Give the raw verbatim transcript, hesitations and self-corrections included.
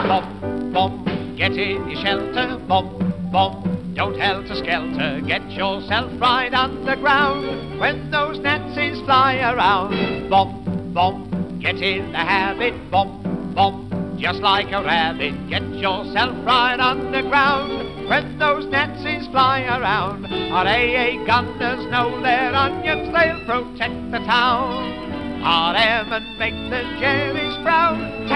Bum, bum, get in your shelter. Bum, bum, don't helter-skelter. Get yourself right underground when those Nazis fly around. Bum, bum, get in the habit. Bum, bum, just like a rabbit. Get yourself right underground when those Nazis fly around. Our A A gunners know their onions, they'll protect the town. R M and make the Jerry's proud.